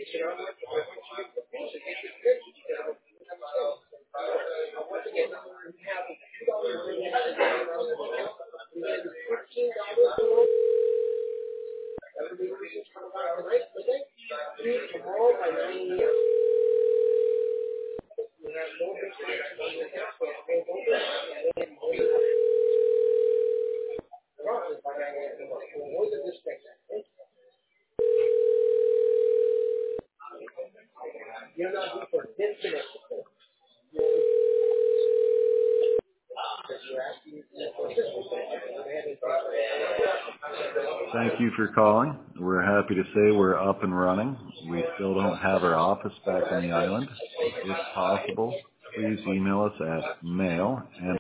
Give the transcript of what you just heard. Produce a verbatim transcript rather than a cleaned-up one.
Thank you for calling. We're happy to say we're up and running. We still don't have our office back on the island. If possible, please email us at mail and